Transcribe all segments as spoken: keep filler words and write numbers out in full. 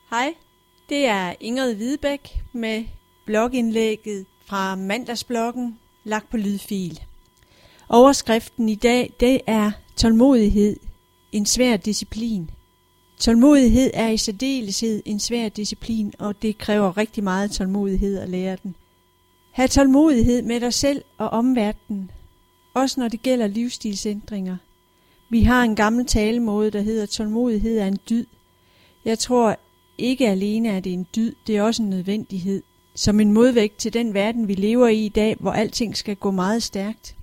Hej, det er Ingrid Hvidebæk med blogindlægget fra mandagsbloggen lagt på lydfil. Overskriften i dag, det er tålmodighed, en svær disciplin. Tålmodighed er i særdeleshed en svær disciplin, og det kræver rigtig meget tålmodighed at lære den. Ha' tålmodighed med dig selv og omverdenen, også når det gælder livsstilsændringer. Vi har en gammel talemåde, der hedder, tålmodighed er en dyd. Jeg tror ikke alene er det en dyd, det er også en nødvendighed. Som en modvægt til den verden, vi lever i i dag, hvor alting skal gå meget stærkt.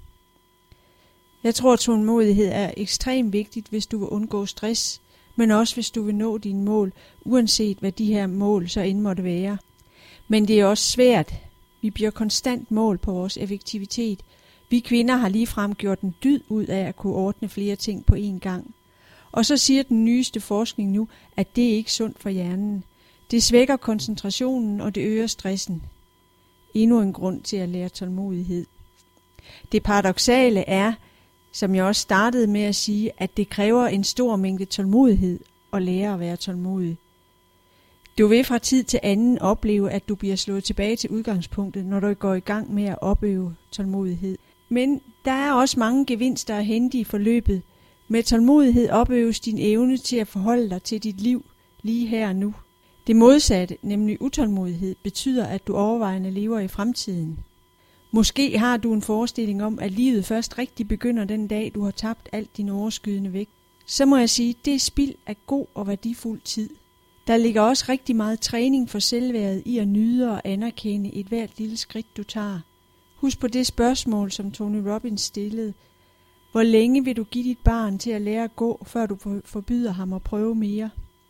Jeg tror, tålmodighed er ekstremt vigtigt, hvis du vil undgå stress, men også hvis du vil nå dine mål, uanset hvad de her mål så end måtte være. Men det er også svært. Vi bliver konstant mål på vores effektivitet. Vi kvinder har ligefrem gjort en dyd ud af at kunne ordne flere ting på én gang. Og så siger den nyeste forskning nu, at det ikke er sundt for hjernen. Det svækker koncentrationen, og det øger stressen. Endnu en grund til at lære tålmodighed. Det paradoksale er, som jeg også startede med at sige, at det kræver en stor mængde tålmodighed at lære at være tålmodig. Du vil fra tid til anden opleve, at du bliver slået tilbage til udgangspunktet, når du går i gang med at opøve tålmodighed. Men der er også mange gevinster at hente i forløbet. Med tålmodighed opøves din evne til at forholde dig til dit liv lige her og nu. Det modsatte, nemlig utålmodighed, betyder, at du overvejende lever i fremtiden. Måske har du en forestilling om, at livet først rigtig begynder den dag, du har tabt alt din overskydende vægt. Så må jeg sige, at det er spild af god og værdifuld tid. Der ligger også rigtig meget træning for selvværdet i at nyde og anerkende et hvert lille skridt, du tager. Husk på det spørgsmål, som Tony Robbins stillede. Hvor længe vil du give dit barn til at lære at gå, før du forbyder ham at prøve mere?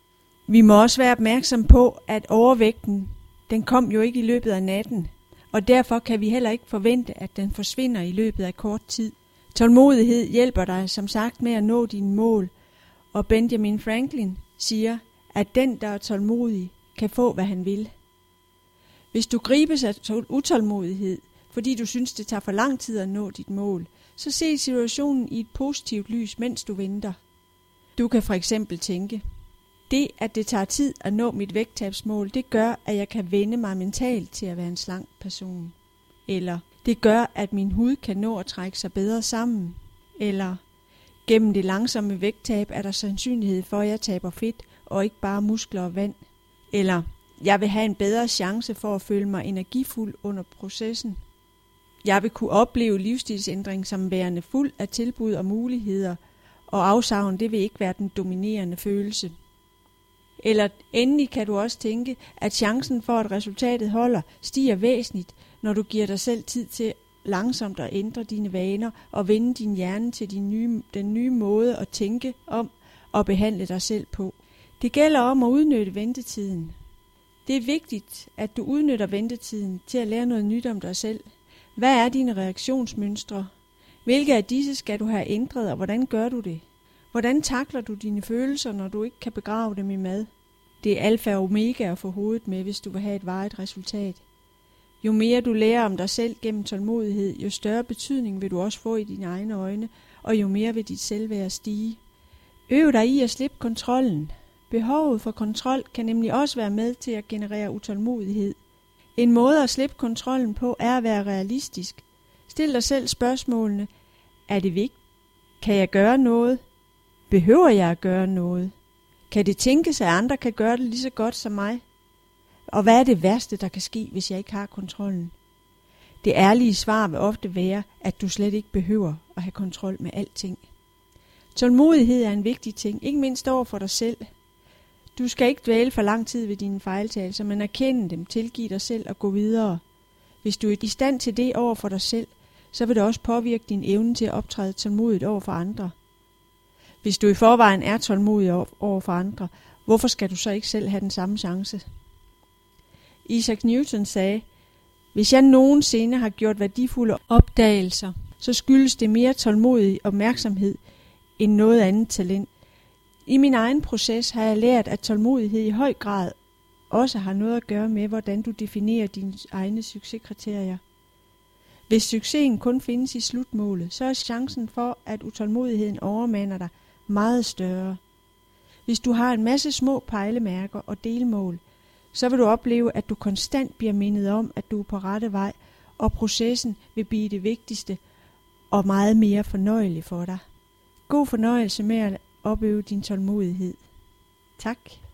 Vi må også være opmærksom på, at overvægten, den kom jo ikke i løbet af natten, og derfor kan vi heller ikke forvente, at den forsvinder i løbet af kort tid. Tålmodighed hjælper dig som sagt med at nå dine mål, og Benjamin Franklin siger, at den, der er tålmodig, kan få, hvad han vil. Hvis du gribes af utålmodighed, fordi du synes, det tager for lang tid at nå dit mål, så se situationen i et positivt lys, mens du venter. Du kan for eksempel tænke, det, at det tager tid at nå mit vægttabsmål, det gør, at jeg kan vende mig mentalt til at være en slank person. Eller, det gør, at min hud kan nå at trække sig bedre sammen. Eller, gennem det langsomme vægttab er der sandsynlighed for, at jeg taber fedt og ikke bare muskler og vand. Eller, jeg vil have en bedre chance for at føle mig energifuld under processen. Jeg vil kunne opleve livsstilsændring som værende fuld af tilbud og muligheder, og afsavn, det vil ikke være den dominerende følelse. Eller endelig kan du også tænke, at chancen for, at resultatet holder, stiger væsentligt, når du giver dig selv tid til langsomt at ændre dine vaner og vende din hjerne til din nye, den nye måde at tænke om og behandle dig selv på. Det gælder om at udnytte ventetiden. Det er vigtigt, at du udnytter ventetiden til at lære noget nyt om dig selv. Hvad er dine reaktionsmønstre? Hvilke af disse skal du have ændret, og hvordan gør du det? Hvordan takler du dine følelser, når du ikke kan begrave dem i mad? Det er alfa og omega at få hovedet med, hvis du vil have et varigt resultat. Jo mere du lærer om dig selv gennem tålmodighed, jo større betydning vil du også få i dine egne øjne, og jo mere vil dit selvværd stige. Øv dig i at slippe kontrollen. Behovet for kontrol kan nemlig også være med til at generere utålmodighed. En måde at slippe kontrollen på er at være realistisk. Stil dig selv spørgsmålene. Er det vigtigt? Kan jeg gøre noget? Behøver jeg at gøre noget? Kan det tænkes, at andre kan gøre det lige så godt som mig? Og hvad er det værste, der kan ske, hvis jeg ikke har kontrollen? Det ærlige svar vil ofte være, at du slet ikke behøver at have kontrol med alting. Tålmodighed er en vigtig ting, ikke mindst over for dig selv. Du skal ikke dvæle for lang tid ved dine fejltagelser, men erkende dem, tilgive dig selv og gå videre. Hvis du er i stand til det over for dig selv, så vil det også påvirke din evne til at optræde tålmodigt over for andre. Hvis du i forvejen er tålmodig over for andre, hvorfor skal du så ikke selv have den samme chance? Isaac Newton sagde, hvis jeg nogensinde har gjort værdifulde opdagelser, så skyldes det mere tålmodig opmærksomhed end noget andet talent. I min egen proces har jeg lært, at tålmodighed i høj grad også har noget at gøre med, hvordan du definerer dine egne succeskriterier. Hvis succesen kun findes i slutmålet, så er chancen for, at utålmodigheden overmander dig, meget større. Hvis du har en masse små pejlemærker og delmål, så vil du opleve, at du konstant bliver mindet om, at du er på rette vej, og processen vil blive det vigtigste og meget mere fornøjelig for dig. God fornøjelse med at opøve din tålmodighed. Tak.